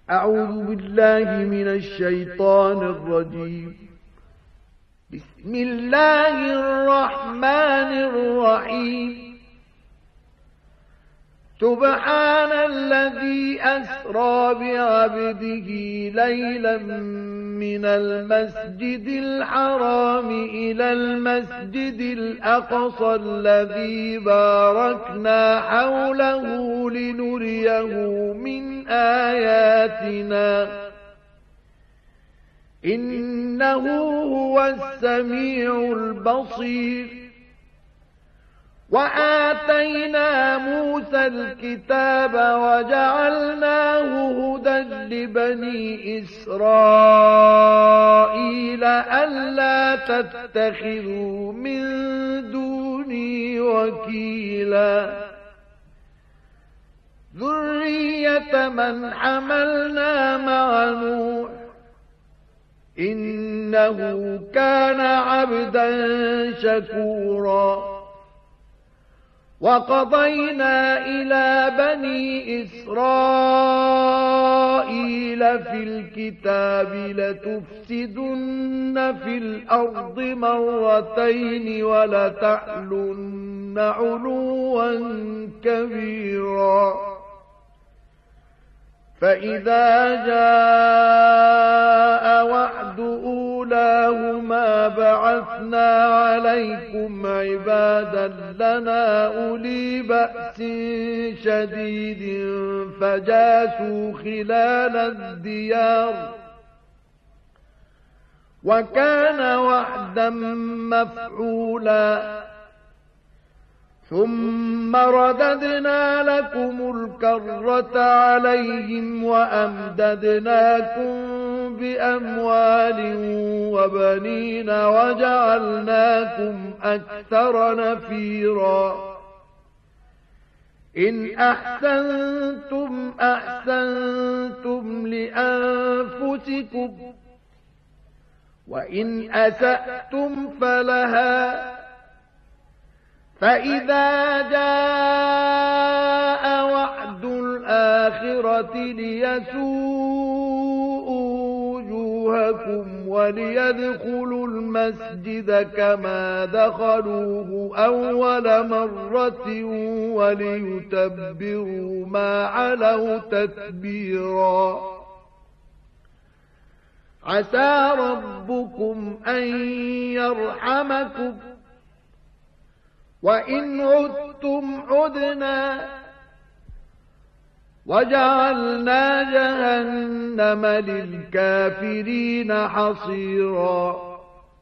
أعوذ بالله من الشيطان الرجيم. بسم الله الرحمن الرحيم. سبحان الذي أسرى بعبده ليلا من المسجد الحرام إلى المسجد الأقصى الذي باركنا حوله لنريه من آياتنا إنه هو السميع البصير. وآتينا موسى الكتاب وجعلناه هدى لبني إسرائيل ألا تتخذوا من دوني وكيلا ذرية من حملنا مع نوح إنه كان عبدا شكورا. وقضينا إلى بني إسرائيل في الكتاب لتفسدن في الأرض مرتين ولتعلن علوا كبيرا. فإذا جاء وعد أولاهما بعثنا عليكم عبادا لنا أولي بأس شديد فجاسوا خلال الديار وكان وعدا مفعولا. ثم رددنا لكم الكرة عليهم وأمددناكم بأموال وبنين وجعلناكم أكثر نفيرا. إن أحسنتم أحسنتم لأنفسكم وإن أسأتم فلها. فإذا جاء وعد الآخرة ليسوءوا وجوهكم وليدخلوا المسجد كما دخلوه أول مرة وليتبروا ما علوا تتبيرا. عسى ربكم أن يرحمكم وإن عدتم عدنا وجعلنا جهنم للكافرين حصيرا.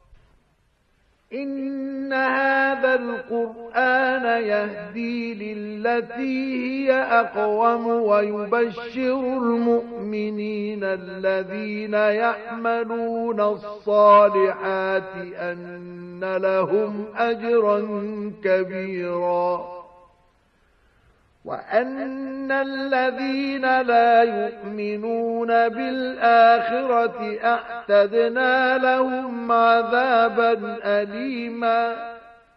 إن هذا القرآن يهدي للتي هي أقوم ويبشر المؤمنين الذين يعملون الصالحات أن لهم أجرا كبيرا وأن الذين لا يؤمنون بالآخرة أعتدنا لهم عذابا أليما.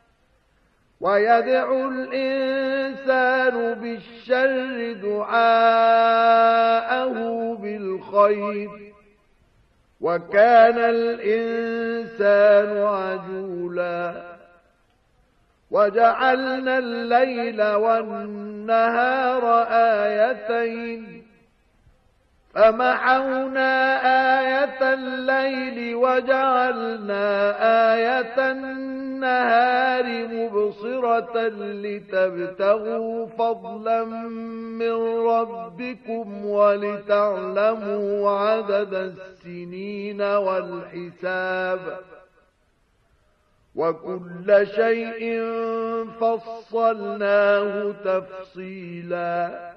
ويدعو الإنسان بالشر دعاءه بالخير وكان الإنسان عجولا. وجعلنا الليل والنهار آيتين فمحونا آية الليل وجعلنا آية النهار مبصرة لتبتغوا فضلا من ربكم ولتعلموا عدد السنين والحساب وكل شيء فصلناه تفصيلا.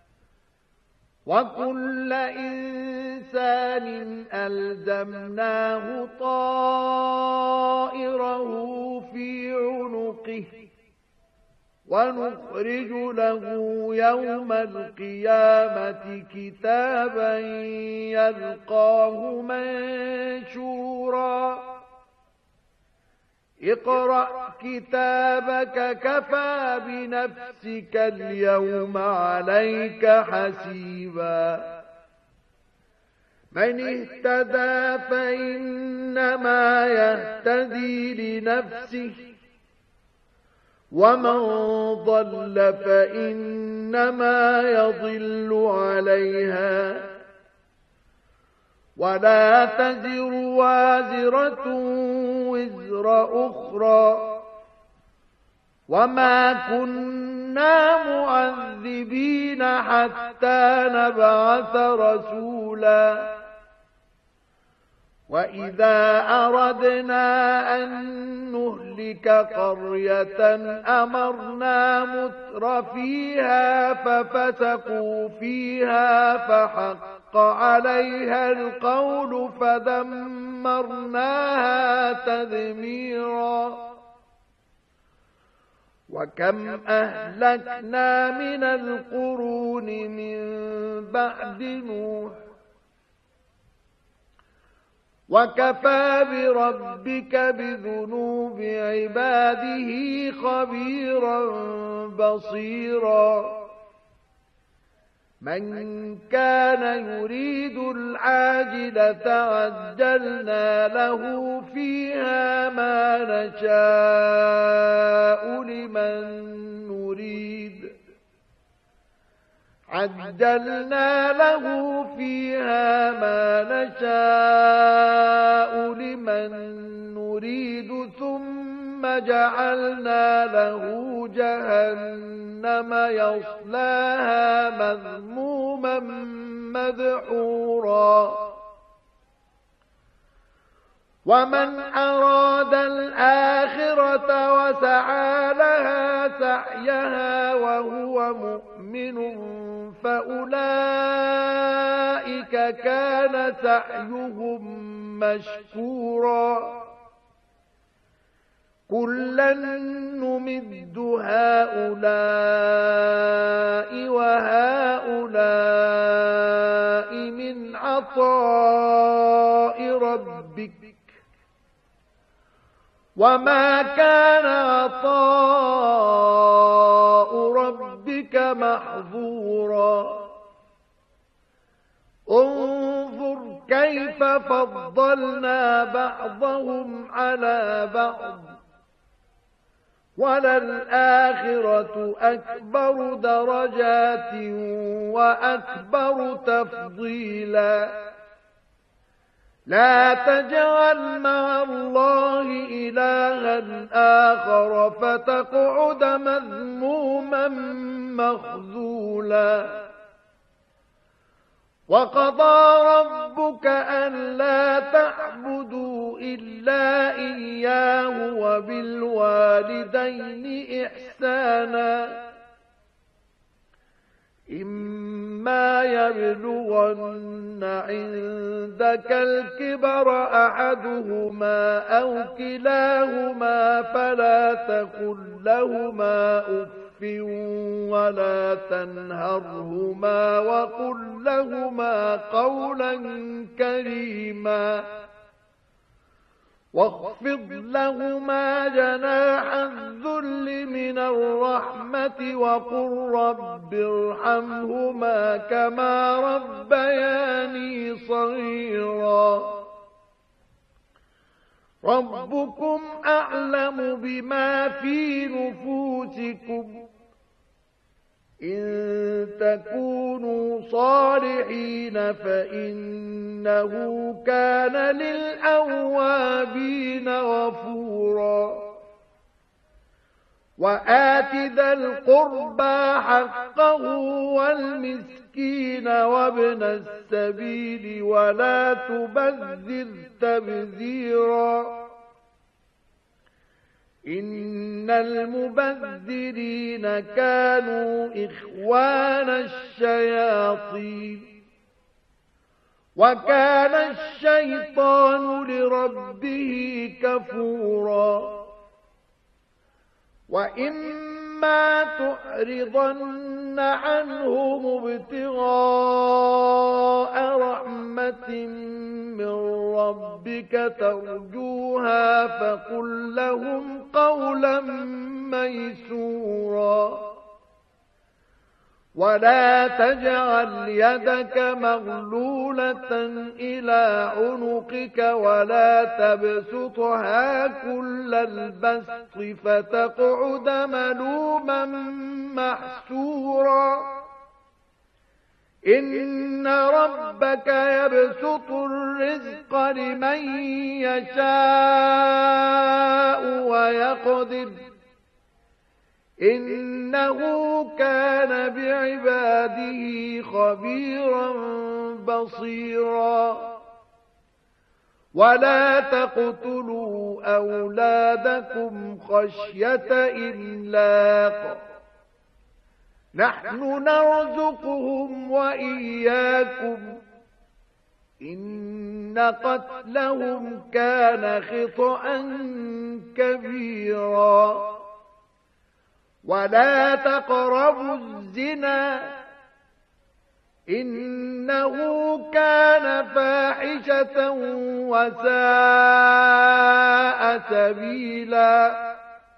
وكل إنسان ألزمناه طائره في عنقه ونخرج له يوم القيامة كتابا يلقاه منشورا. اقرأ كتابك كفى بنفسك اليوم عليك حسيبا من اهتدى فإنما يهتدي لنفسه ومن ضل فإنما يضل عليها ولا تزر وازرة وزر أخرى وما كنا معذبين حتى نبعث رسولا وإذا أردنا أن نهلك قرية أمرنا مترفيها ففسقوا فيها فحق عليها القول فدمرناها تدميرا وكم أهلكنا من القرون من بعد نوح وكفى بربك بذنوب عباده خبيرا بصيرا من كان يريد العاجلة عجلنا له فيها ما نشاء لمن نريد عجلنا له فيها ما نشاء لمن نريد ثم جعلنا له جهنم يصلاها مذموما مدحورا ومن أراد الآخرة وسعى لها سعيها وهو مؤمن فأولئك كان سعيهم مشكورا كلا نمد هؤلاء وهؤلاء من عطاء ربك وما كان عطاء ربك محظورا انظر كيف فضلنا بعضهم على بعض وللآخرة أكبر درجات وأكبر تفضيلا لا تجعل مع الله إلها آخر فتقعد مذموما مخذولا وقضى ربك ألا تعبدوا إلا إياه وبالوالدين إحسانا إما يبلغن عندك الكبر أحدهما أو كلاهما فلا تقل لهما أف ولا تنهرهما وقل لهما قولا كريما واخفض لهما جناح الذل من الرحمة وقل رب ارحمهما كما ربياني صغيرا ربكم أعلم بما في نفوسكم إن تكونوا صالحين فإنه كان للأوابين غفورا وآت ذا القربى حقه والمسكين وابن السبيل ولا تبذر تبذيرا إن المبذرين كانوا إخوان الشياطين وكان الشيطان لربه كفورا وإما تعرضن عنهم ابتغاء رحمة من ربك ترجوها فقل لهم قولا ميسورا ولا تجعل يدك مغلولة إلى عنقك ولا تبسطها كل البسط فتقعد ملوما محسورا إن ربك يبسط الرزق لمن يشاء ويقدر إنه كان بعباده خبيرا بصيرا ولا تقتلوا أولادكم خشية إملاق نحن نرزقهم وإياكم إن قتلهم كان خطأ كبيرا ولا تقربوا الزنا إنه كان فاحشة وساء سبيلا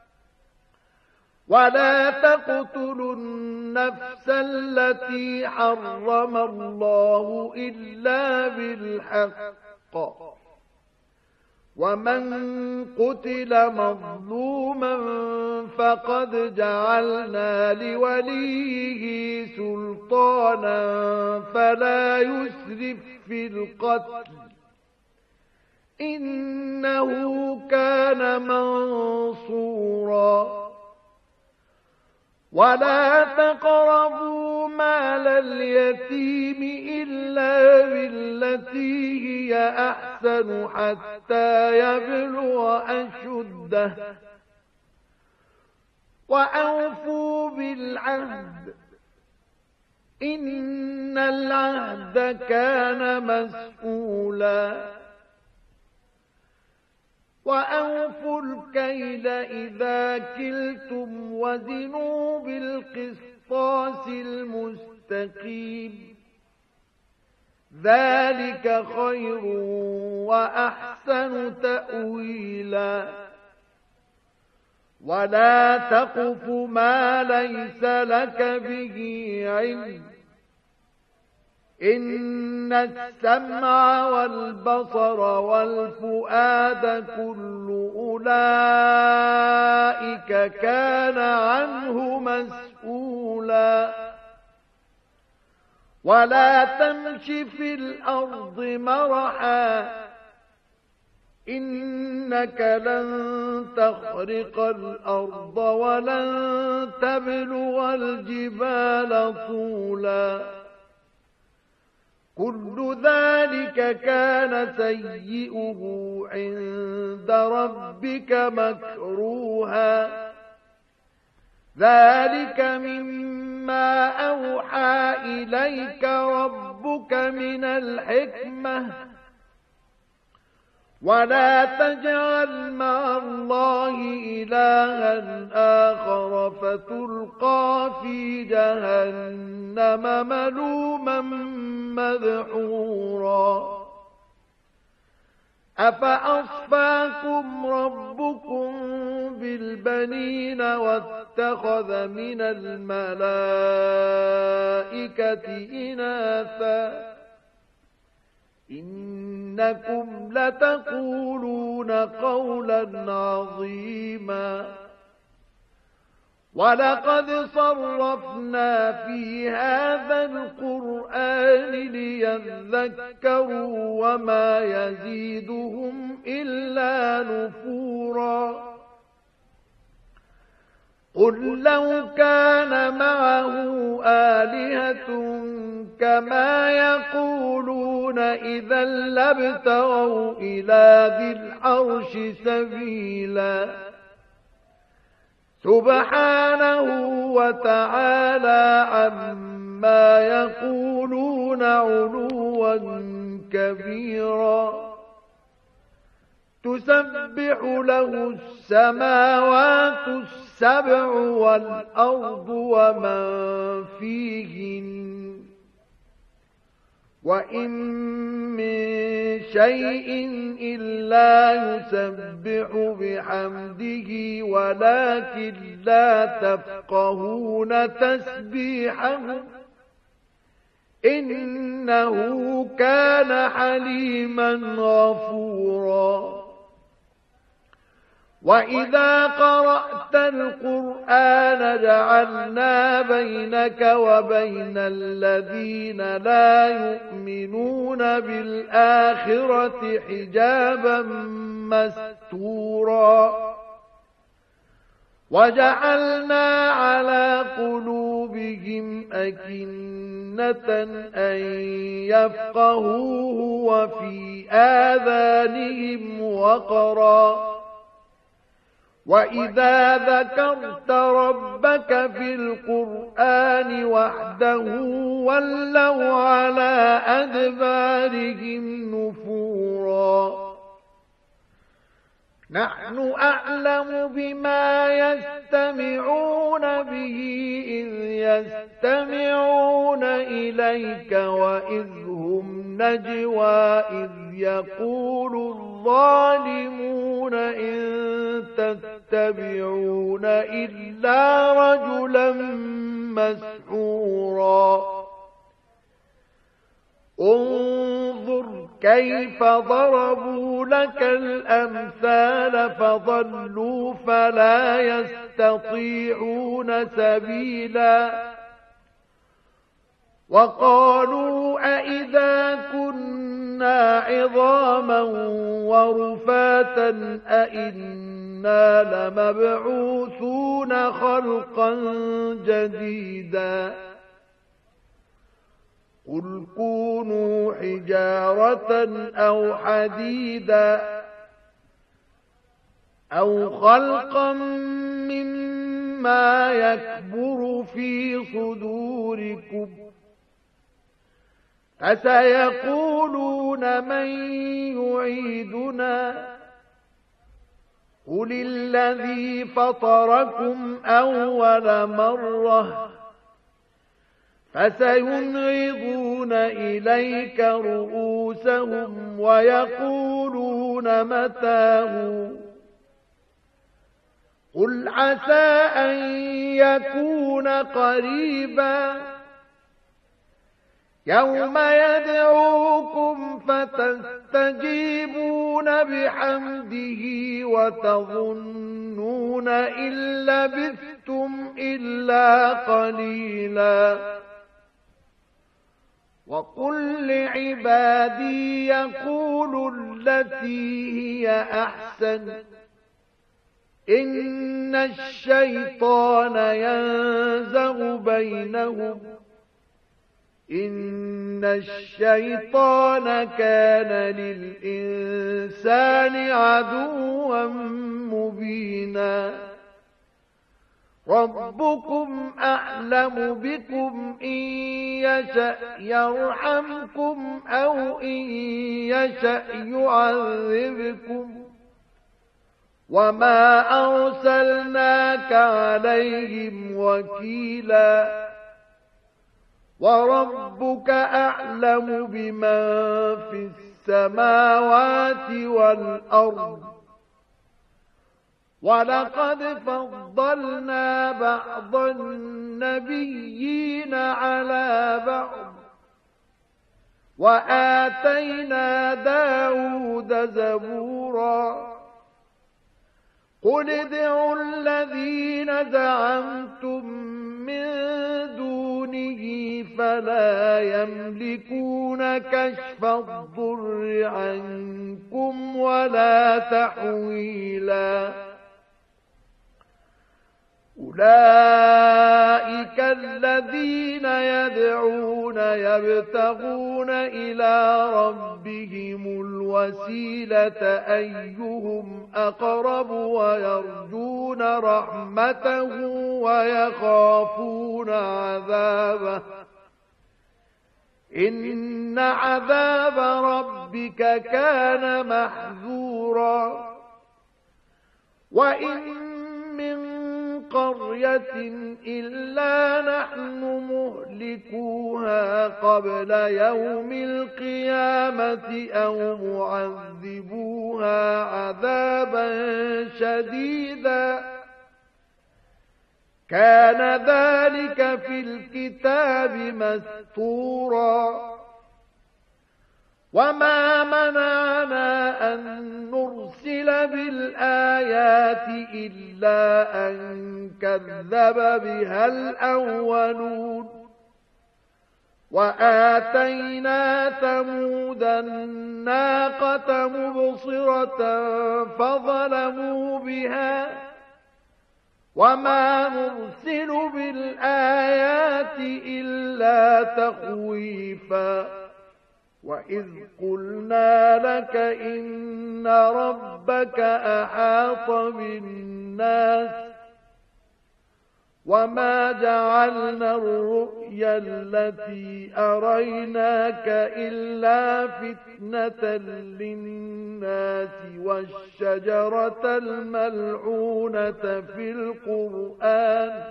ولا تقتلوا النفس التي حرم الله إلا بالحق ومن قتل مظلوما فقد جعلنا لوليه سلطانا فلا يسرف في القتل إنه كان منصورا ولا تقربوا مال اليتيم إلا بالتي هي أحسن حتى يبلغ أشده وأوفوا بالعهد إن العهد كان مسؤولا وأوفوا الكيل إذا كلتم وزنوا بالقسطاس المستقيم ذلك خير وأحسن تأويلا ولا تقف ما ليس لك به علم إن السمع والبصر والفؤاد كل أولئك كان عنه مسؤولا ولا تمش في الأرض مرحا إنك لن تخرق الأرض ولن تبلغ الجبال طولا كل ذلك كان سيئه عند ربك مكروها ذلك مما أوحى إليك ربك من الحكمة ولا تجعل مع الله إلها آخر فتلقى في جهنم ملوما مدحورا أفأصفاكم ربكم بالبنين واتخذ من الملائكة إناثا إنكم لتقولون قولا عظيما ولقد صرفنا في هذا القرآن ليذكروا وما يزيدهم إلا نفورا قل لو كان معه آلهة كما يقولون إذا لابتغوا إلى ذي العرش سبيلا سبحانه وتعالى عما يقولون علوا كبيرا تسبح له السماوات السبع والأرض ومن فيهن وإن من شيء إلا يسبح بحمده ولكن لا تفقهون تسبيحهم إنه كان حليما غفورا. وإذا قرأت القرآن جعلنا بينك وبين الذين لا يؤمنون بالآخرة حجابا مستورا وجعلنا على قلوبهم أكنة أن يفقهوه وفي آذانهم وقرا وإذا ذكرت ربك في القرآن وحده ولوا على أدبارهم نفورا. نحن أعلم بما يستمعون به إذ يستمعون إليك وإذ هم نجوى إذ يقول الظالمون إن تتبعون إلا رجلا مسحورا. انظر كيف ضربوا لك الأمثال فضلوا فلا يستطيعون سبيلا. وقالوا أئذا كنا عظاما ورفاتا أئنا لمبعوثون خلقا جديدا. قل كونوا حجارة أو حديدا أو خلقا مما يكبر في صدوركم فسيقولون من يعيدنا قل الذي فطركم أول مرة فسينغضون إليك رؤوسهم ويقولون متاه قل عسى أن يكون قريبا يوم يدعوكم فتستجيبون بحمده وتظنون إن لبثتم إلا قليلا. وقل لعبادي يقولوا التي هي أحسن إن الشيطان ينزغ بينهم إن الشيطان كان للإنسان عدوا مبينا. ربكم أعلم بكم إن يشأ يرحمكم أو إن يشأ يعذبكم وما أرسلناك عليهم وكيلا. وربك أعلم بمن في السماوات والأرض ولقد فضلنا بعض النبيين على بعض وآتينا داود زبورا. قل ادعوا الذين زعمتم من دونه فلا يملكون كشف الضر عنكم ولا تحويلا. أولئك الذين يدعون يبتغون إلى ربهم الوسيلة أيهم أقرب ويرجون رحمته ويخافون عذابه إن عذاب ربك كان محذورا. وإن من قرية إلا نحن مهلكوها قبل يوم القيامة أو معذبوها عذابا شديدا كان ذلك في الكتاب مسطورا وما منعنا أن نرسل بالآيات إلا أن كذب بها الأولون وآتينا ثمود الناقة مبصرة فظلموا بها وما نرسل بالآيات إلا تخويفا وإذ قلنا لك إن ربك أحاط بالناس وما جعلنا الرؤيا التي أريناك إلا فتنة للناس والشجرة الملعونة في القرآن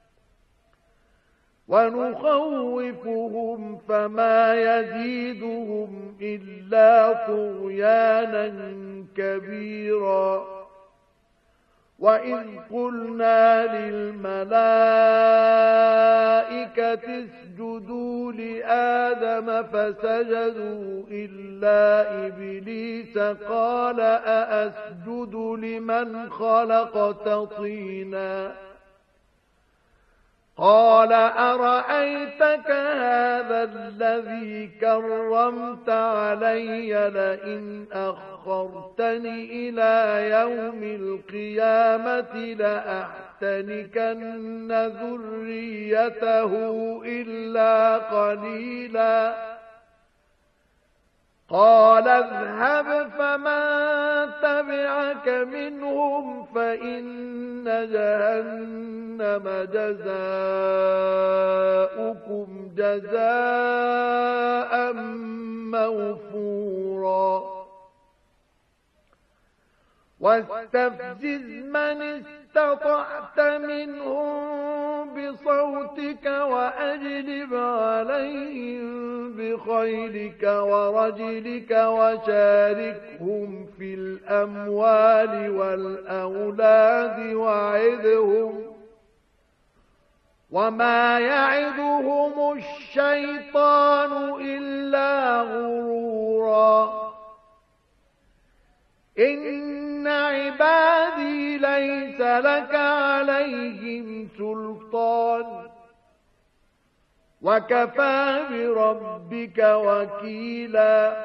ونخوفهم فما يزيدهم إلا طغيانا كبيرا وإذ قلنا للملائكة اسجدوا لآدم فسجدوا إلا إبليس قال أأسجد لمن خلقت طينا قال أرأيتك هذا الذي كرمت علي لئن أخرتني إلى يوم القيامة لأحتنكن ذريته إلا قليلا قال اذهب فمن تبعك منهم فإن جهنم جزاؤكم جزاء موفورا واستفزز من استطعت منهم بصوتك وأجلب عليهم بخيلك ورجلك وشاركهم في الأموال والأولاد وعدهم وما يعدهم الشيطان إلا غرورا إن عبادي ليس لك عليهم سلطان وكفى بربك وكيلا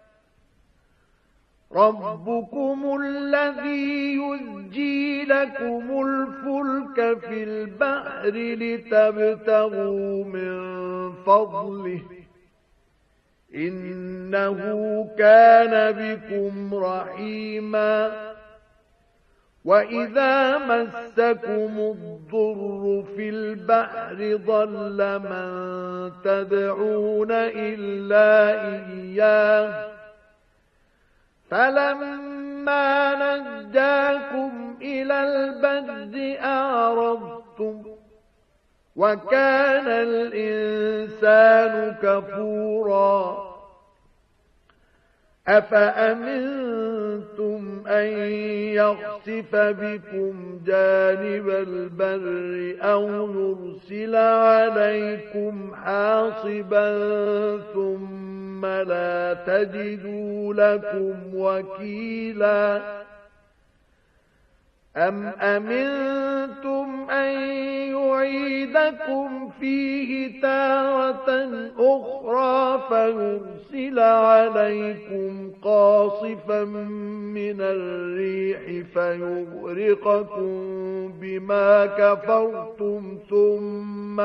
ربكم الذي يزجي لكم الفلك في البحر لتبتغوا من فضله إنه كان بكم رحيما وإذا مسكم الضر في البحر ضل من تدعون إلا إياه فلما نجاكم إلى البر أعرضتم وكان الإنسان كفورا أفأمنتم أن يخسف بكم جانب البر أو يرسل عليكم حاصبا ثم لا تجدوا لكم وكيلا أم أمنتم أن يعيدكم فيه تارة أخرى فيرسل عليكم قاصفا من الريح فيغرقكم بما كفرتم ثم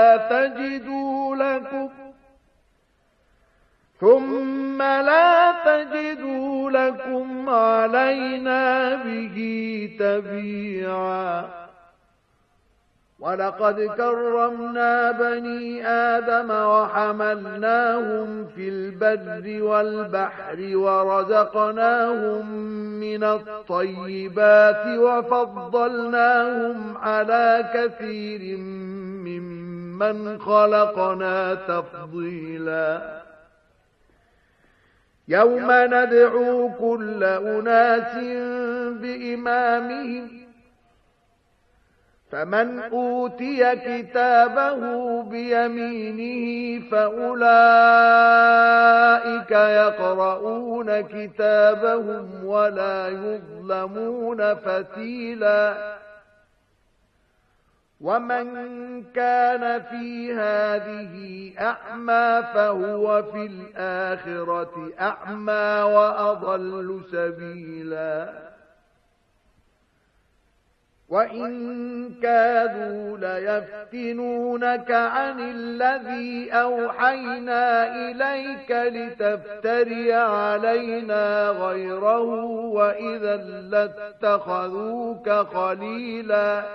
لا تجدوا لكم علينا به تبيعا ولقد كرمنا بني آدم وحملناهم في البر والبحر ورزقناهم من الطيبات وفضلناهم على كثير ممن خلقنا تفضيلا يوم ندعو كل أناس بإمامهم فمن أوتي كتابه بيمينه فأولئك يقرؤون كتابهم ولا يظلمون فتيلا ومن كان في هذه أعمى فهو في الآخرة أعمى وأضل سبيلا وإن كادوا ليفتنونك عن الذي أوحينا إليك لتفتري علينا غيره وإذا لاتخذوك خليلا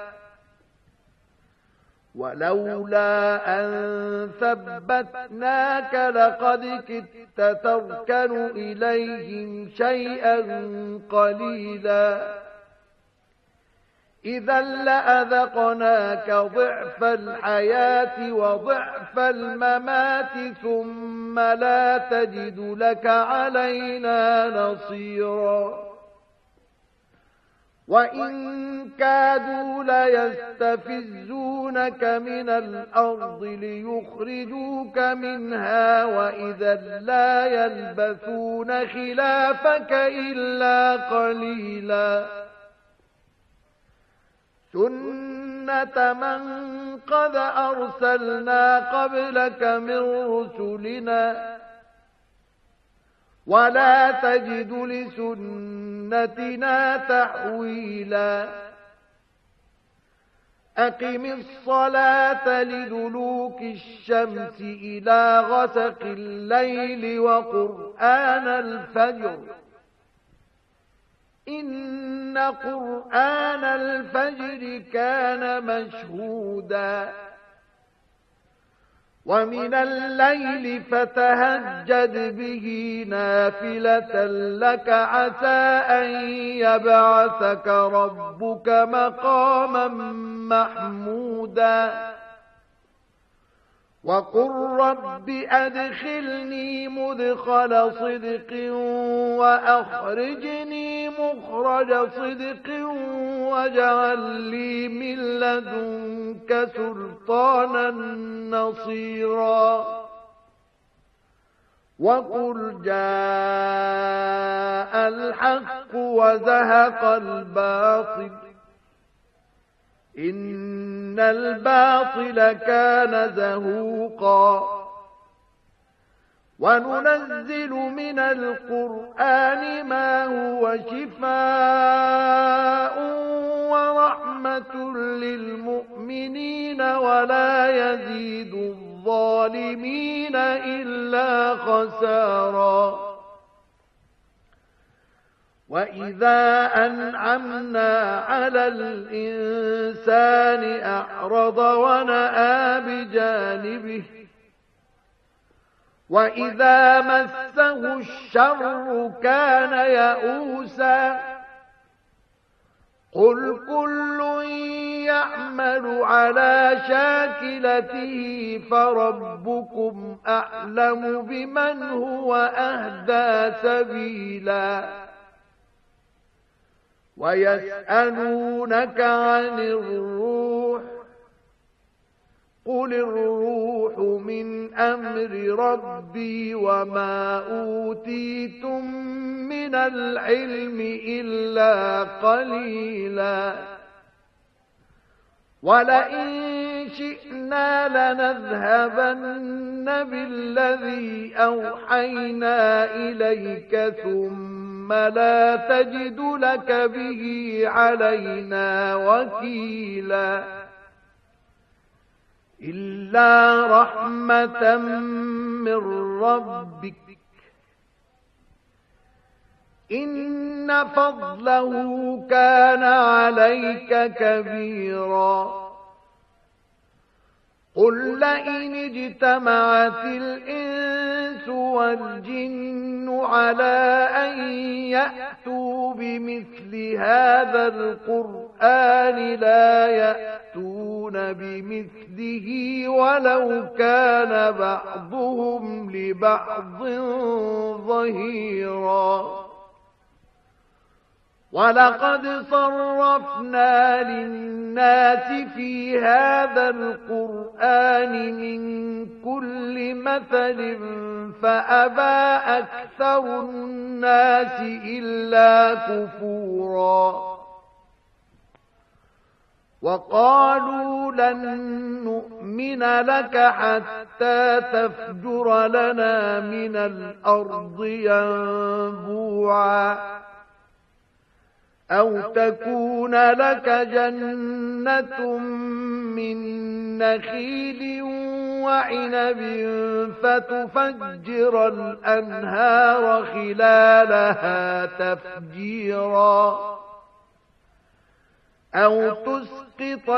ولولا أن ثبتناك لقد كدت تركن إليهم شيئا قليلا إذا لأذقناك ضعف الحياة وضعف الممات ثم لا تجد لك علينا نصيرا وإن كادوا ليستفزونك من الأرض ليخرجوك منها وإذا لا يلبثون خلافك إلا قليلا سنة من قد أرسلنا قبلك من رسلنا ولا تجد لسنتنا تحويلا أقم الصلاة لدلوك الشمس إلى غسق الليل وقرآن الفجر إن قرآن الفجر كان مشهودا ومن الليل فتهجد به نافلة لك عسى أن يبعثك ربك مقاما محمودا وقل رب أدخلني مدخل صدق وأخرجني مخرج صدق واجعل لي من لدنك سلطانا نصيرا وقل جاء الحق وزهق الباطل إن الباطل كان زهوقا وننزل من القرآن ما هو شفاء ورحمة للمؤمنين ولا يزيد الظالمين إلا خسارا وإذا أنعمنا على الإنسان أعرض ونأى بجانبه وإذا مسه الشر كان يئوسا قل كل يعمل على شاكلته فربكم أعلم بمن هو أهدى سبيلا ويسألونك عن الروح قل الروح من أمر ربي وما أوتيتم من العلم إلا قليلا ولئن شئنا لنذهبن بالذي أوحينا إليك ثم لا تجد لك به علينا وكيلا إلا رحمة من ربك إن فضله كان عليك كبيرا قل لئن اجتمعت الإنس والجن على أن يأتوا بمثل هذا القرآن لا يأتون بمثله ولو كان بعضهم لبعض ظهيرا ولقد صرفنا للناس في هذا القرآن من كل مثل فأبى أكثر الناس إلا كفورا وقالوا لن نؤمن لك حتى تفجر لنا من الأرض ينبوعا أو تكون لك جنة من نخيل وعنب فتفجر الأنهار خلالها تفجيرا أو تسقط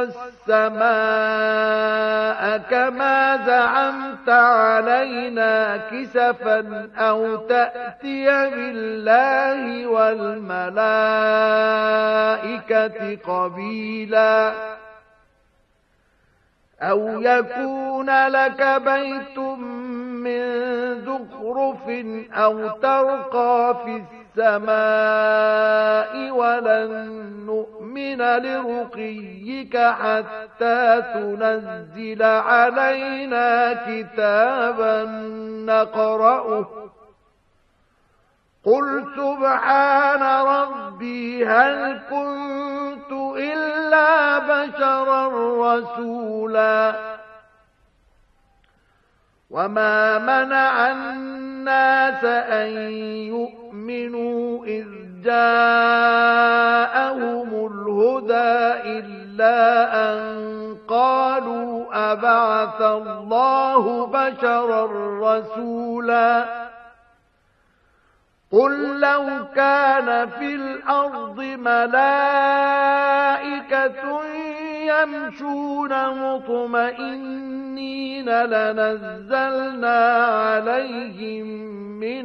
السماء كما زعمت علينا كسفا أو تأتي بالله والملائكة قبيلا أو يكون لك بيت من زخرف أو ترقى في السماء ولن نؤمن لرقيك حتى تنزل علينا كتابا نقرأه قل سبحان ربي هل كنت إلا بشرا رسولا وما منع الناس أن يؤمنوا إذ جاءهم الهدى إلا أن قالوا أبعث الله بشرا رسولا قل لو كان في الأرض ملائكة يمشون مطمئنين لنزلنا عليهم من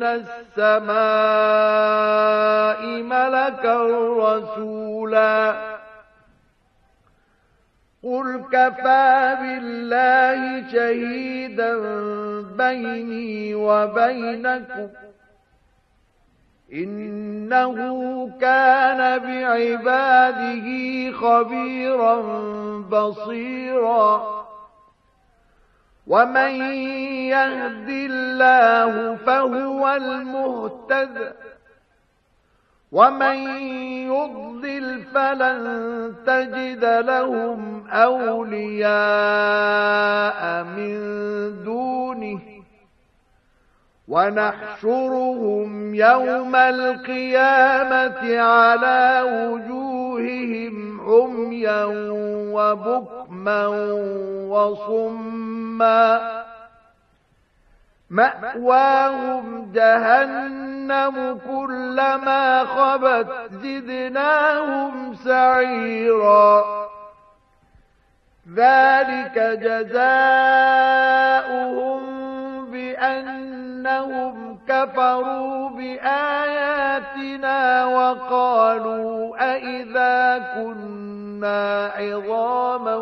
السماء ملكا رسولا قل كفى بالله شهيدا بيني وبينكم إنه كان بعباده خبيرا بصيرا ومن يهد الله فهو المهتد ومن يضلل فلن تجد لهم أولياء من دونه ونحشرهم يوم القيامة على وجوههم عميا وبكما وصما مأواهم جهنم كلما خبت زدناهم سعيرا ذلك جزاؤهم بأنهم كفروا بآياتنا وقالوا أئذا كنا عظاما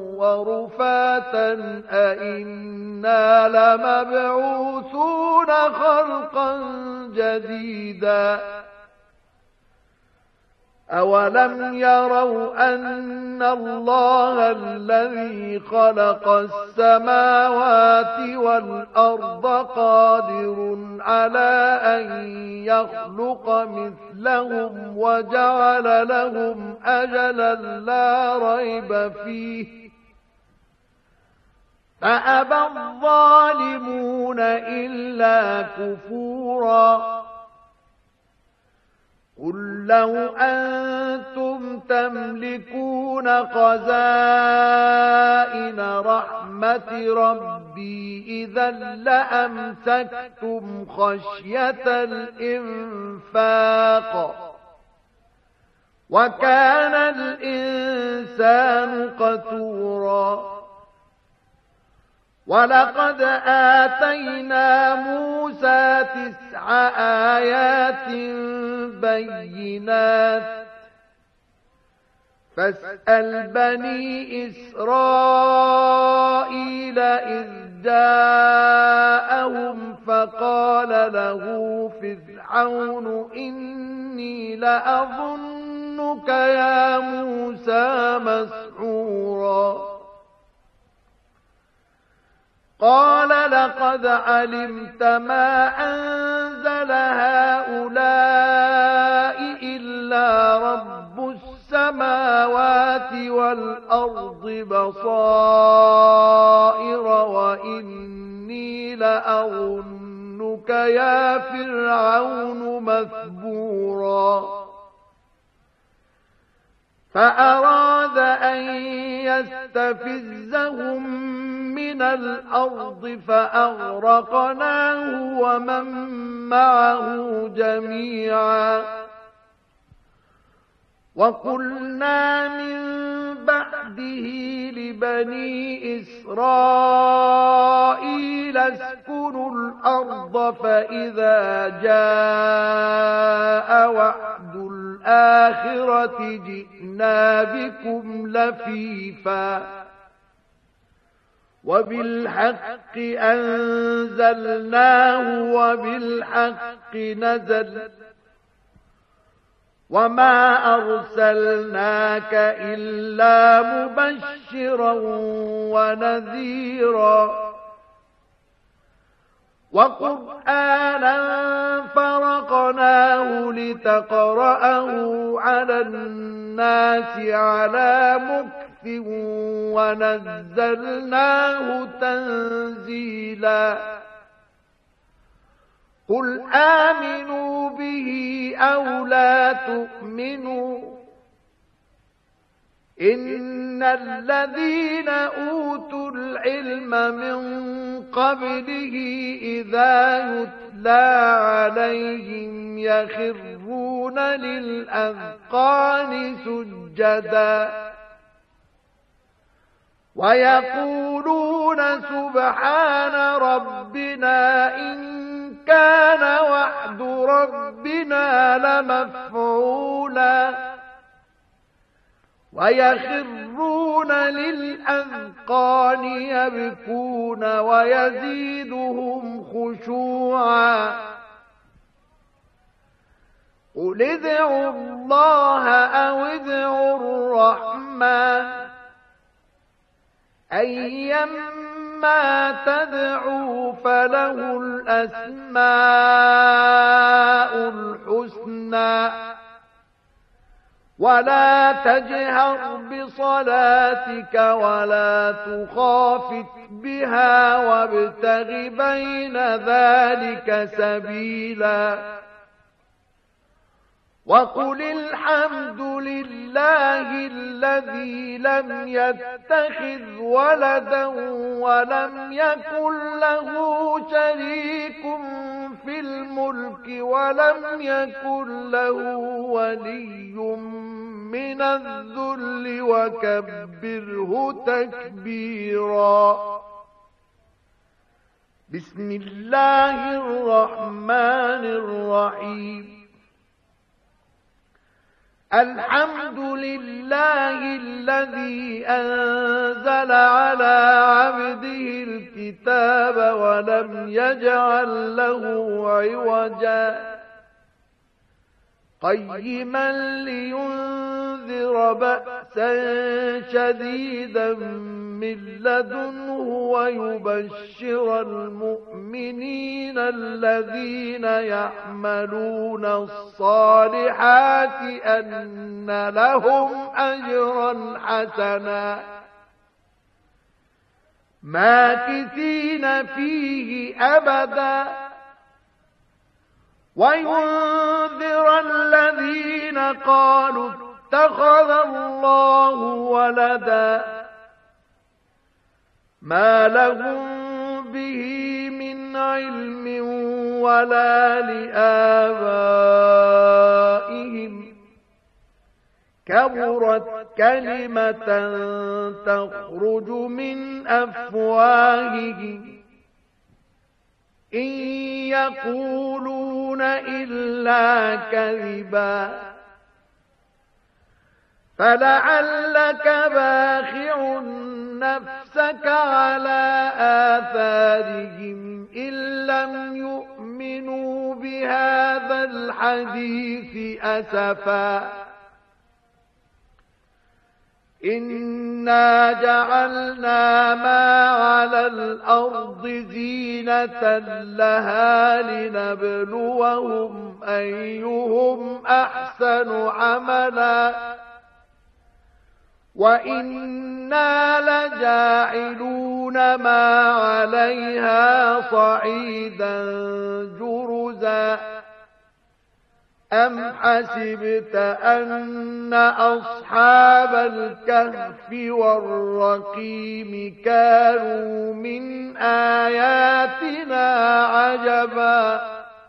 ورفاتا أئنا لمبعوثون خلقا جديدا أولم يروا أن الله الذي خلق السماوات والأرض قادر على أن يخلق مثلهم وجعل لهم أجلا لا ريب فيه فأبى الظالمون إلا كفورا قل لو أنتم تملكون خزائن رحمة ربي إذا لأمسكتم خشية الإنفاق وكان الإنسان قتورا ولقد آتينا موسى 9 آيات بينات فاسأل بني إسرائيل إذ جاءهم فقال له فرعون إني لأظنك يا موسى مسحورا قال لقد علمت ما أنزل هؤلاء إلا رب السماوات والأرض بصائر وإني لأظنك يا فرعون مثبورا فأراد أن يستفزهم من الأرض فأغرقناه ومن معه جميعا وقلنا من بعده لبني إسرائيل اسكنوا الأرض فإذا جاء وعد الآخرة جئنا بكم لفيفا وبالحق أنزلناه وبالحق نزل وما أرسلناك إلا مبشرا ونذيرا وقرآنا فرقناه لتقرأه على الناس على مكث ونزلناه تنزيلا قل آمنوا به أو لا تؤمنوا إن الذين أوتوا العلم من قبله إذا يتلى عليهم يخرون للأذقان سجدا ويقولون سبحان ربنا إن كان وعد ربنا لمفعولا ويخرون للأذقان يبكون ويزيدهم خشوعا قل ادعوا الله أو ادعوا الرحمن أيما تدعوا فله الأسماء الحسنى ولا تجهر بصلاتك ولا تخافت بها وابتغ بين ذلك سبيلا وقل الحمد لله الذي لم يتخذ ولدا ولم يكن له شريك في الملك ولم يكن له ولي من الذل وكبره تكبيرا بسم الله الرحمن الرحيم الحمد لله الذي أنزل على عبده الكتاب ولم يجعل له عوجا قيما لينذر بأسا شديدا من لدنه ويبشر المؤمنين الذين يعملون الصالحات أن لهم أجرا حسنا ماكثين فيه أبدا وينذر الذين قالوا اتخذ الله ولدا ما لهم به من علم ولا لآبائهم كبرت كلمة تخرج من أفواههم إن يقولون إلا كذبا فلعلك باخع نفسك على آثارهم إن لم يؤمنوا بهذا الحديث أسفا إنا جعلنا ما على الأرض زينة لها لنبلوهم أيهم أحسن عملا وإنا لجاعلون ما عليها صعيدا جرزا أم حسبت أن أصحاب الكهف والرقيم كانوا من آياتنا عجبا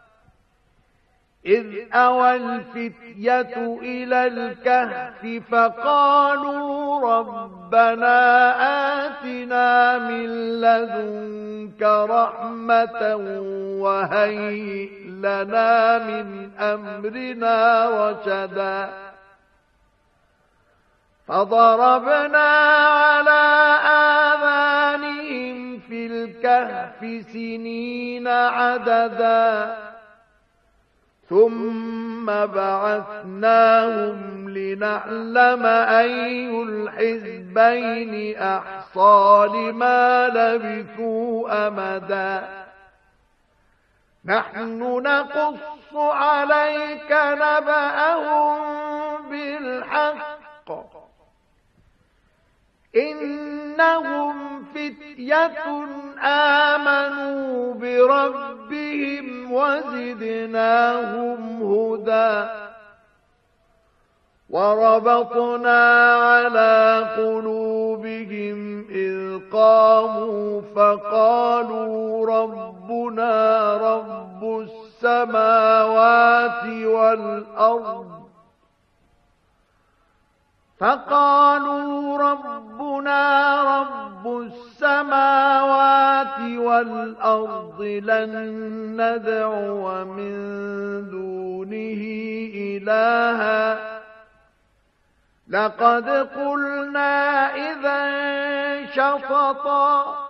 إذ أوى الفتية إلى الكهف فقالوا ربنا آتنا من لدنك رحمة وهيئ لنا من أمرنا رشدا فضربنا على آذانهم في الكهف سنين عددا ثم بعثناهم لنعلم أي الحزبين أحصى لما لبثوا أمدا نحن نقص عليك نبأهم بالحق إنهم فتية آمنوا بربهم وزدناهم هدى وربطنا على قلوبهم إذ قاموا فقالوا ربنا رب السماوات والأرض لن ندعو من دونه إلها لقد قلنا إذا شططا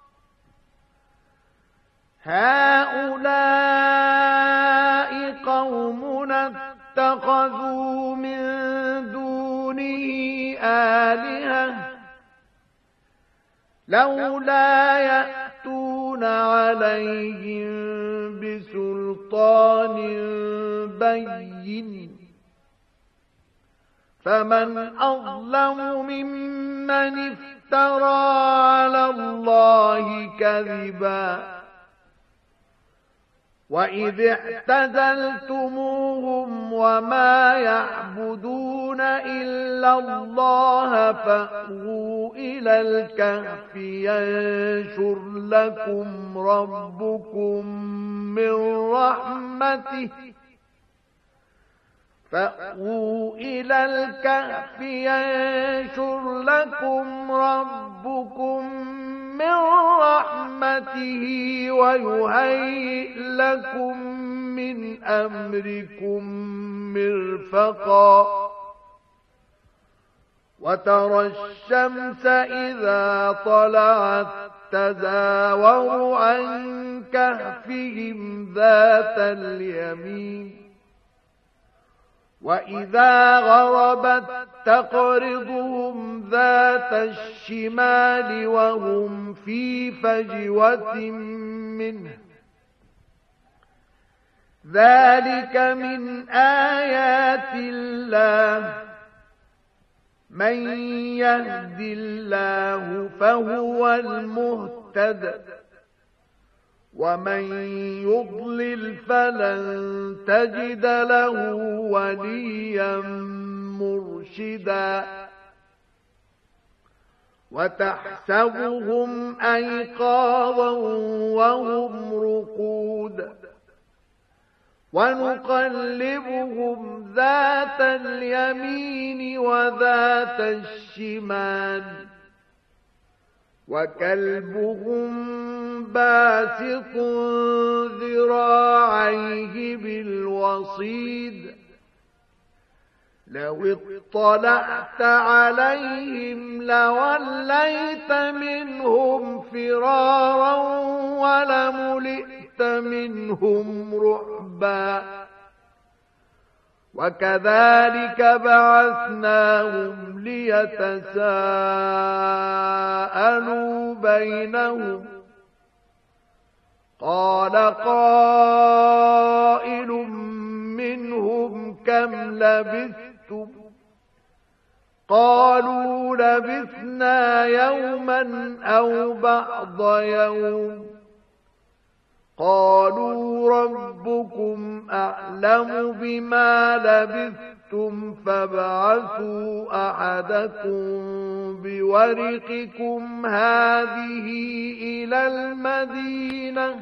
هؤلاء قومنا اتخذوا من دونه آلهة لولا يأتون عليهم بسلطان بين فمن أظلم ممن افترى على الله كذبا وإذ اعتزلتموهم وما يعبدون إلا الله فأووا إلى الكهف ينشر لكم ربكم من رحمته فأووا إلى الكهف ينشر لكم ربكم من رحمته ويهيئ لكم من أمركم مرفقا وترى الشمس إذا طلعت تزاور عن كهفهم ذات اليمين وإذا غربت تقرضهم ذات الشمال وهم في فجوة منه ذلك من آيات الله من يهد الله فهو المهتد ومن يضلل فلن تجد له وليا مرشدا وتحسبهم أيقاظا وهم رقود ونقلبهم ذات اليمين وذات الشمال وكلبهم باسط ذراعيه بالوصيد لو اطلعت عليهم لوليت منهم فرارا ولملئت منهم رعبا وكذلك بعثناهم ليتساءلوا بينهم قال قائل منهم كم لبثتم قالوا لبثنا يوما أو بعض يوم قالوا ربكم أعلم بما لبثتم فابعثوا أحدكم بورقكم هذه إلى المدينة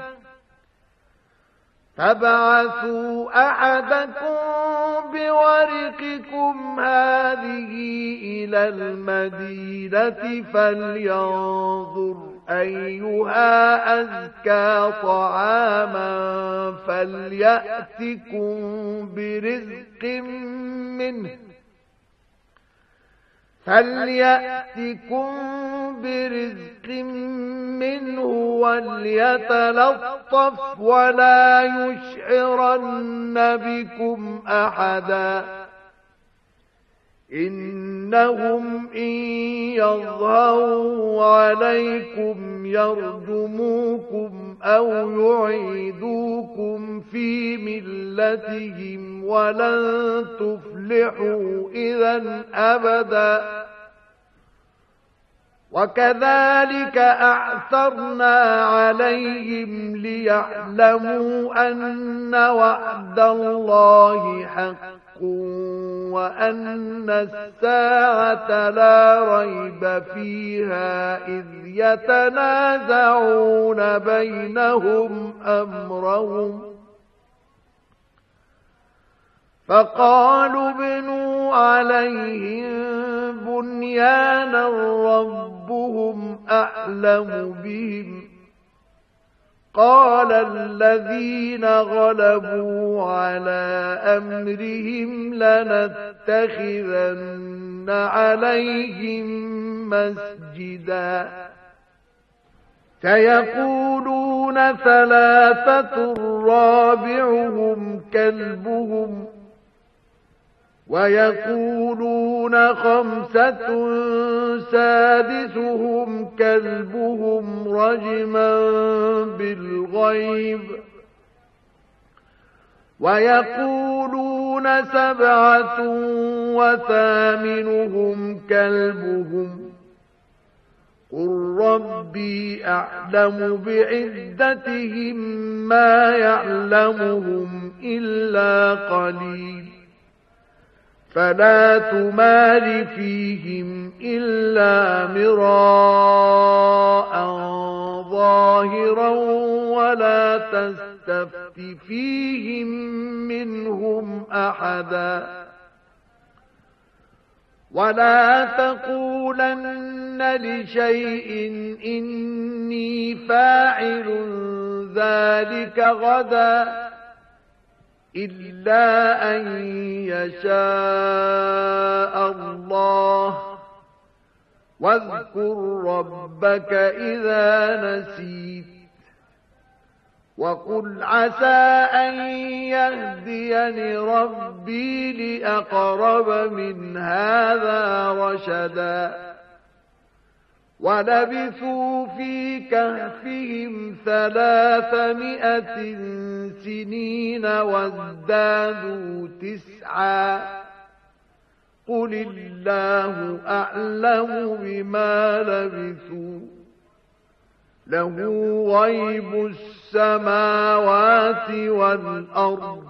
فلينظر أيها أزكى طعاما فليأتكم برزق منه وليتلطف ولا يشعرن بكم أحدا إنهم إن يظهروا عليكم يرجموكم أو يعيدوكم في ملتهم ولن تفلحوا إذا أبدا وكذلك أعثرنا عليهم ليعلموا أن وعد الله حق وأن الساعة لا ريب فيها إذ يتنازعون بينهم أمرهم فقالوا ابنوا عليهم بنيانا ربهم أعلم بهم قال الذين غلبوا على أمرهم لنتخذن عليهم مسجدا سيقولون ثلاثة رابعهم كلبهم ويقولون خمسة سادسهم كلبهم رجما بالغيب ويقولون سبعة وثامنهم كلبهم قل ربي أعلم بعدتهم ما يعلمهم إلا قليل فلا تمار فيهم إلا مراء ظاهرا ولا تستفت فيهم منهم أحدا ولا تقولن لشيء إني فاعل ذلك غدا إلا أن يشاء الله واذكر ربك إذا نسيت وقل عسى أن يهديني ربي لأقرب من هذا رشدا ولبثوا في كهفهم 300 سنين وازدادوا 9 قل الله أعلم بما لبثوا له غيب السماوات والأرض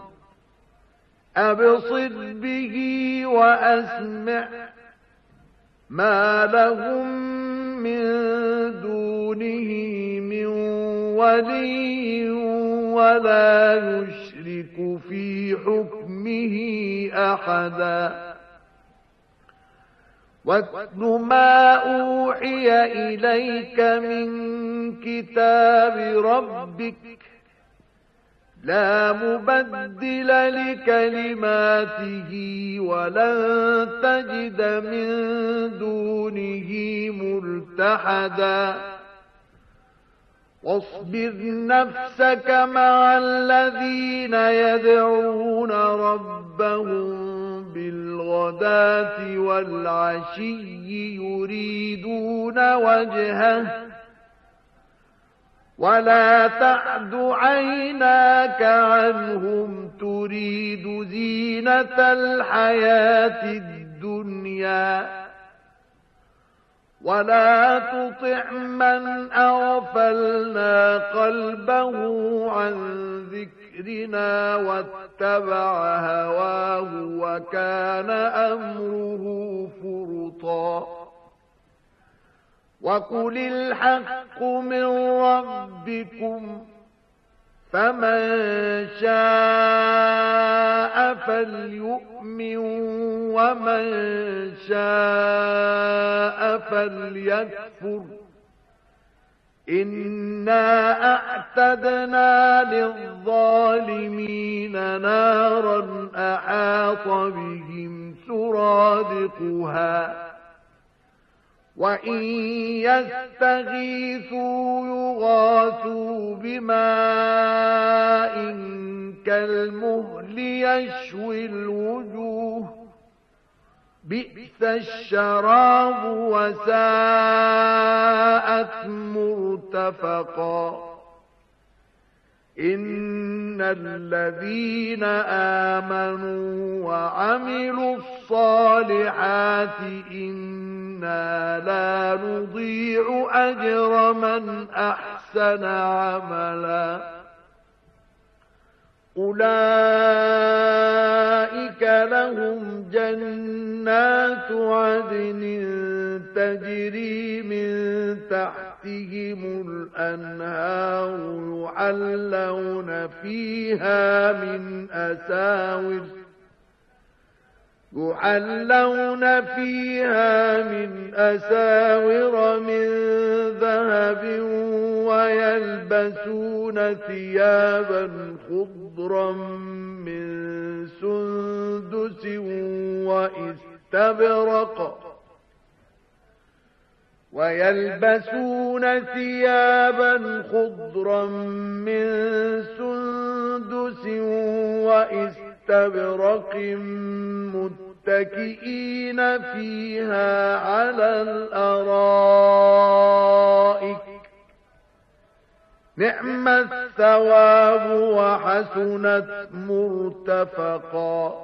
أبصر به وأسمع ما لهم من دونه من ولي ولا يشرك في حكمه أحدا واتل ما أوحي إليك من كتاب ربك لا مبدل لكلماته ولن تجد من دونه ملتحدا واصبر نفسك مع الذين يدعون ربهم بالغداة والعشي يريدون وجهه ولا تعد عيناك عنهم تريد زينة الحياة الدنيا ولا تطع من أغفلنا قلبه عن ذكرنا واتبع هواه وكان أمره فرطا وقل الحق من ربكم فمن شاء فليؤمن ومن شاء فليكفر إنا أعتدنا للظالمين نارا أحاط بهم سرادقها وإن يستغيثوا يغاثوا بماء كالمهل يشوي الوجوه بئس الشراب وساءت مرتفقا إن الذين آمنوا وعملوا الصالحات إنا لا نضيع أجر من أحسن عملا أولئك لهم جنات عدن تجري من تحتهم الأنهار يحلون فيها من أساور من ذهب ويلبسون ثيابا خضرا من سندس واستبرق متكئين فيها على الأرائك نعم الثواب وحسنت مرتفقا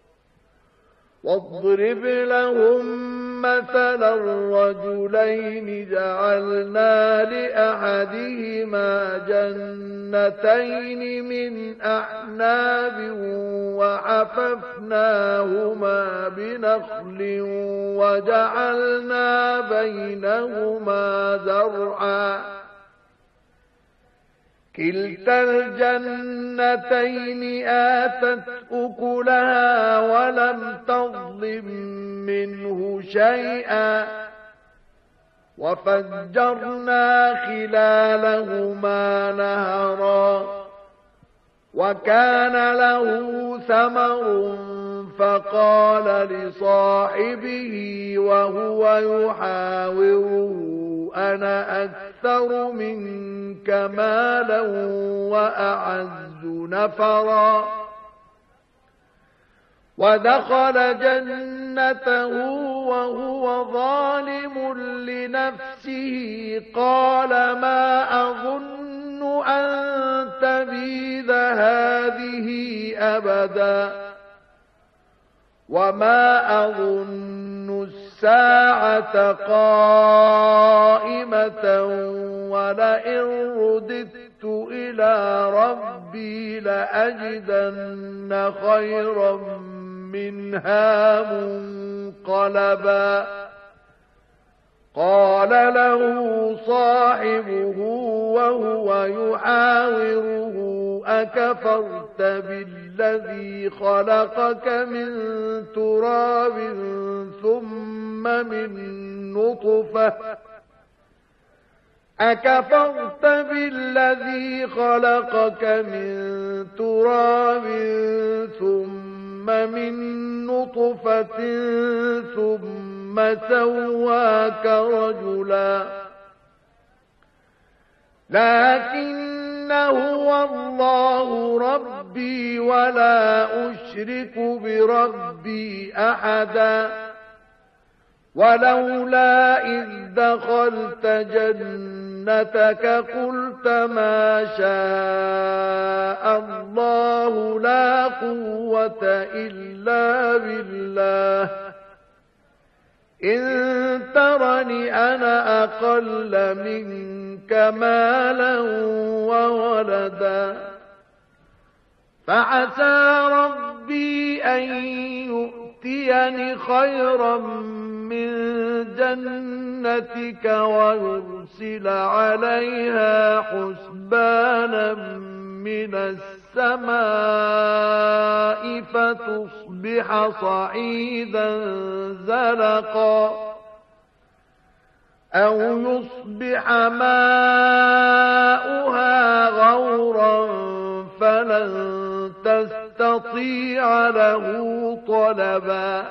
واضرب لهم مثلا الرجلين جعلنا لأحدهما جنتين من أعناب وحففناهما بنخل وجعلنا بينهما زرعا كلتا الجنتين آتت أكلها ولم تظلم منه شيئا وفجرنا خلالهما نهرا وكان له ثمر فقال لصاحبه وهو يحاوره أنا أكثر منك مالا وأعز نفرا ودخل جنته وهو ظالم لنفسه قال ما أظن أن تبيد هذه أبدا وما أظن الساعة قائمة ولئن رددت إلى ربي لأجدن خيرا منها منقلبا قال له صاحبه وهو يحاوره أكفرت بالذي خلقك من تراب ثم من نطفة أكفرت بالذي خلقك من تراب ثم من نطفة ثم سواك رجلا لكن هو الله ربي ولا أشرك بربي أحدا ولولا إذ دخلت جنتك قلت ما شاء الله لا قوة إلا بالله إن ترني أنا أقل منك مالا وولدا فعسى ربي أن يؤتيني خيرا من جنتك ويرسل عليها حسبانا من السماء فتصبح صعيدا زلقا أو يصبح ماؤها غورا فلن تستطيع له طلبا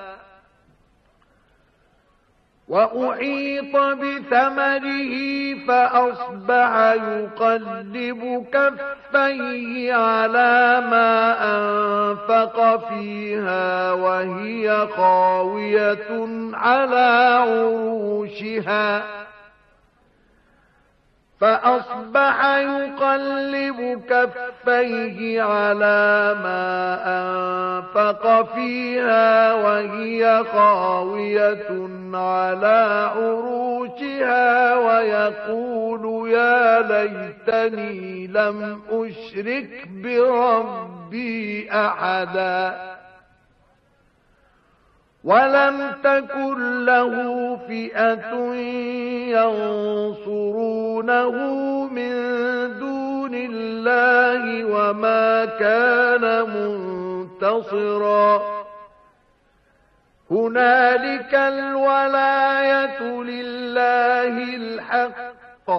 وأحيط بثمره فأصبح يقلب كفيه على ما أنفق فيها وهي خاوية على عروشها فأصبح يقلب كفيه على ما أنفق فيها وهي خاوية على عروشها ويقول يا ليتني لم أشرك بربي أحدا ولم تكن له فئة ينصرونه من دون الله وما كان منتصرا هنالك الولاية لله الحق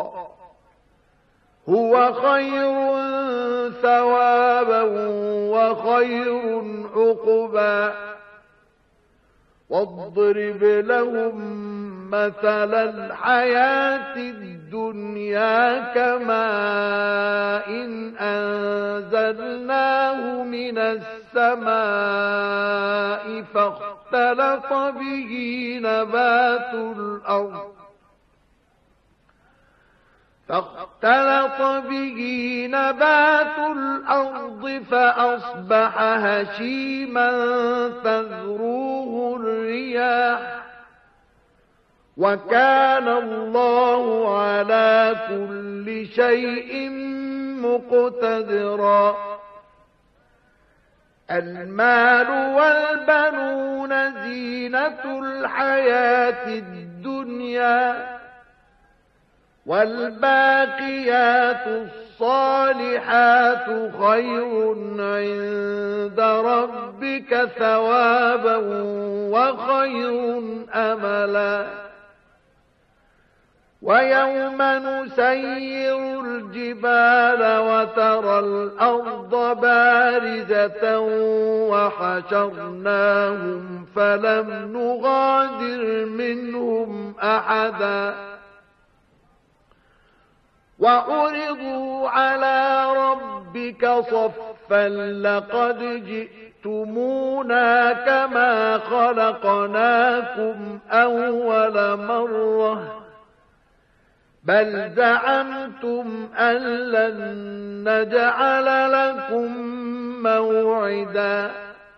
هو خير ثوابا وخير عقبا واضرب لهم مثل الحياة الدنيا كماء إن أنزلناه من السماء فاختلط به نبات الأرض فأصبح هشيما تذروه الرياح وكان الله على كل شيء مقتدرا المال والبنون زينة الحياة الدنيا والباقيات الصالحات خير عند ربك ثوابا وخير أملا ويوم نسير الجبال وترى الأرض بارزة وحشرناهم فلم نغادر منهم أحدا وعرضوا على ربك صفا لقد جئتمونا كما خلقناكم أول مرة بل زعمتم أن لن نجعل لكم موعدا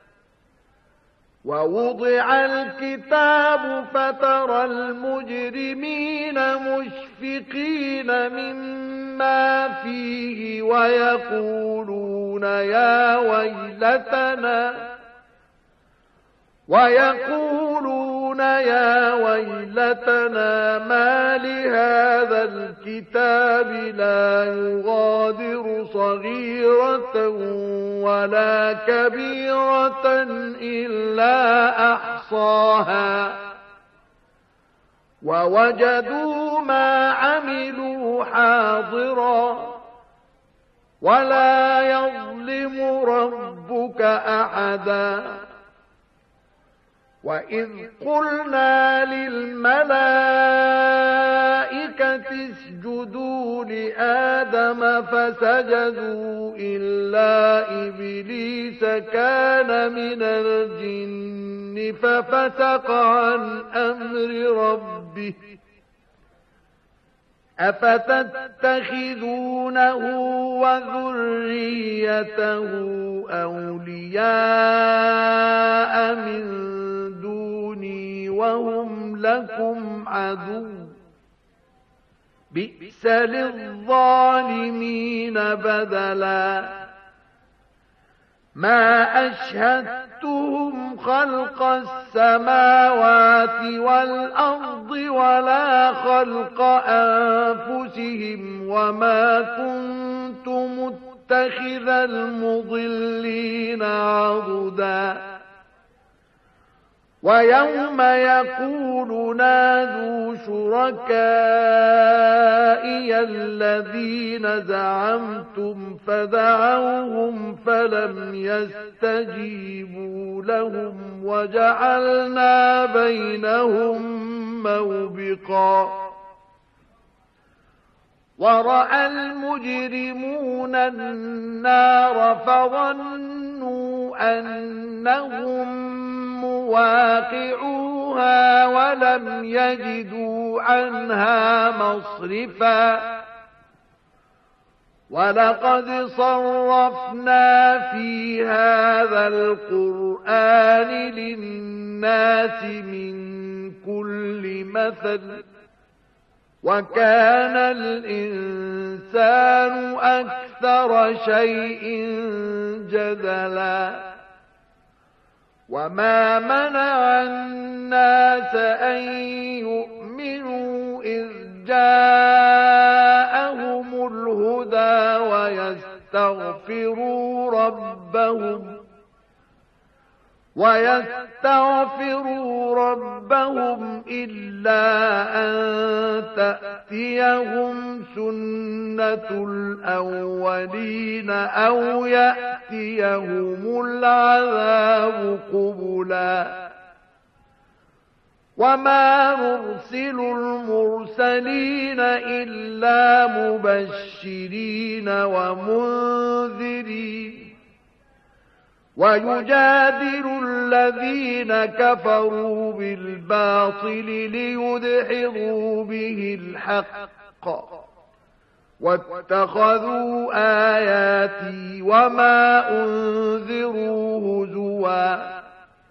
ووضع الكتاب فترى المجرمين مشفقين مما فيه ويقولون يا ويلتنا يقولون يا ويلتنا ما لهذا الكتاب لا يغادر صغيرة ولا كبيرة إلا أحصاها ووجدوا ما عملوا حاضرا ولا يظلم ربك أحدا وإذ قلنا للملائكة اسجدوا لآدم فسجدوا إلا إبليس كان من الجن ففسق عن أمر ربه أفتتخذونه وذريته أولياء من دوني وهم لكم عدو بئس للظالمين بدلا ما أشهدتهم خلق السماوات والأرض ولا خلق أنفسهم وما كنت متخذ المضلين عضدا ويوم يقول نادوا شركائي الذين زعمتم فدعوهم فلم يستجيبوا لهم وجعلنا بينهم موبقا ورأى المجرمون النار فظنوا أنهم مواقعوها ولم يجدوا عنها مصرفا ولقد صرفنا في هذا القرآن للناس من كل مثل وكان الإنسان أكثر شيء جدلا وما منع الناس أن يؤمنوا إذ جاءهم الهدى ويستغفروا ربهم إلا أن تأتيهم سنة الأولين أو يأتيهم العذاب قبلا وما نرسل المرسلين إلا مبشرين ومنذرين ويجادل الذين كفروا بالباطل ليدحضوا به الحق واتخذوا آياتي وما أنذروا هزوا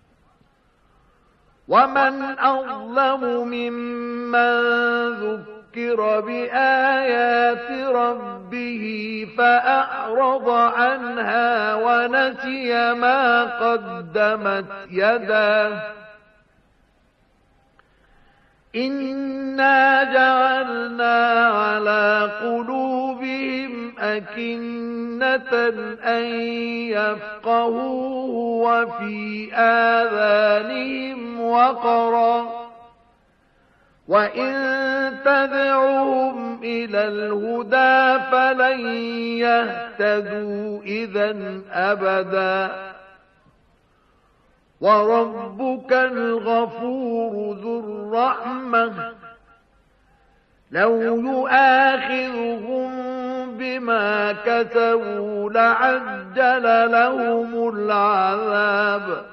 ومن أظلم ممن ذكر بآيات ربه فأعرض عنها ونسي ما قدمت يداه إنا جعلنا على قلوبهم أكنة أن يفقهوه وفي آذانهم وقرا وإن تدعوهم إلى الهدى فلن يهتدوا إذا أبدا وربك الغفور ذو الرحمة لو يؤاخذهم بما كسبوا لعجل لهم العذاب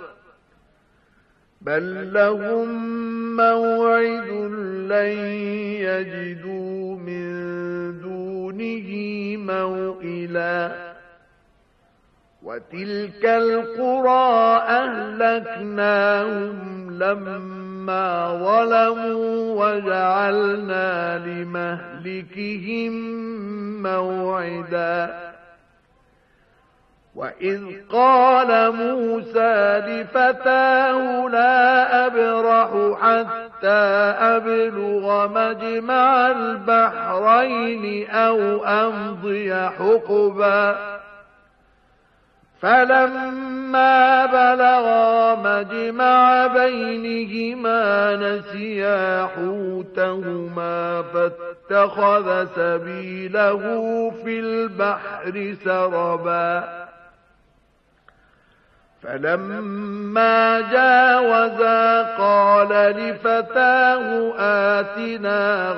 بل لهم موعد لن يجدوا من دونه موئلا وتلك القرى أهلكناهم لما ظلموا وجعلنا لمهلكهم موعدا وإذ قال موسى لفتاه لا أبرح حتى أبلغ مجمع البحرين أو أمضي حقبا فلما بلغا مجمع بينهما نسيا حوتهما فاتخذ سبيله في البحر سربا فلما جاوزا قال لفتاه آتنا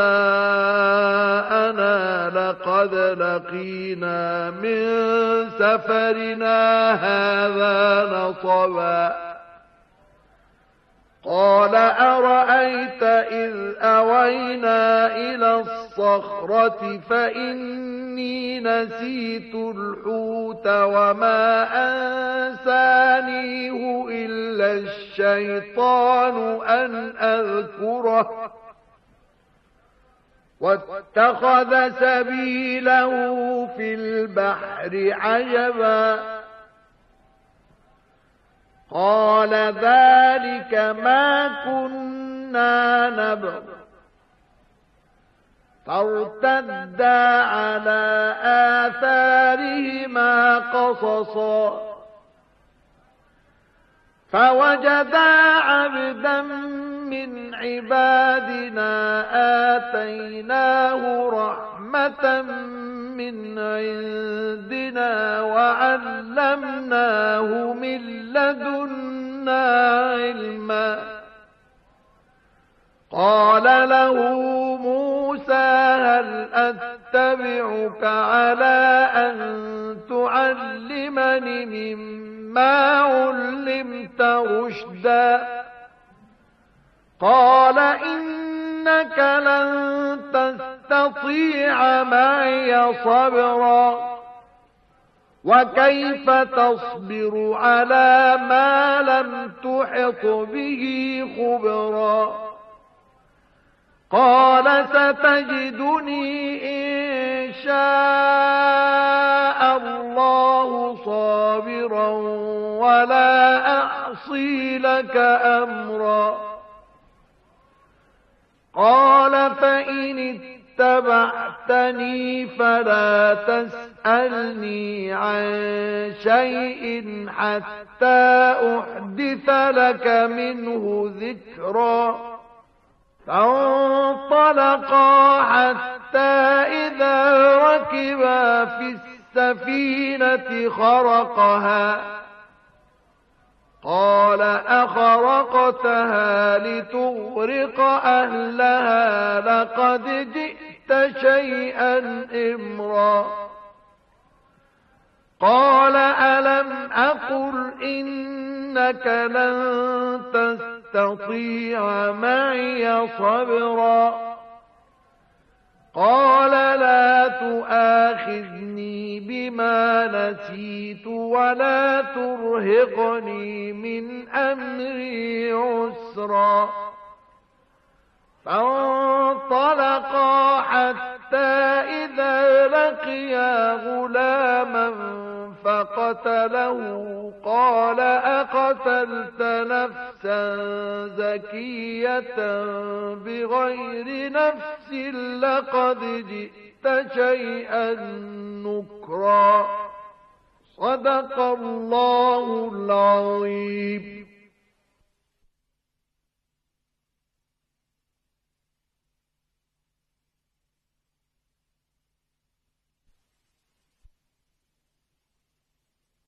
غداءنا لقد لقينا من سفرنا هذا نصبا قال أرأيت إذ أوينا إلى الصخرة فإني نسيت الحوت وما أنسانيه إلا الشيطان أن أذكره واتخذ سبيله في البحر عجبا قال ذلك ما كنا نبغ فارتدا على آثارهما قصصا فوجدا عبدا من عبادنا آتيناه رحمة من عندنا وعلمناه من لدنا علما قال له موسى هل أتبعك على أن تعلمني مما علمت رشدا قال إنك لن تستطيع معي صبرا وكيف تصبر على ما لم تحط به خبرا قال ستجدني إن شاء الله صابرا ولا أعصي لك أمرا قال فإن اتبعتني فلا تسألني عن شيء حتى أحدث لك منه ذكرا فانطلقا حتى إذا ركبا في السفينة خرقها قال أخرقتها لتغرق أهلها لقد جئت شيئا إمرا قال ألم أقل إنك لن تستطيع معي صبرا قال لا تؤاخذني بما نسيت ولا ترهقني من أمري عسرا فانطلقا حتى إذا لقيا غلاما فقتله قال أقتلت نفسا زكية بغير نفس لقد جئت شيئا نكرا صدق الله العظيم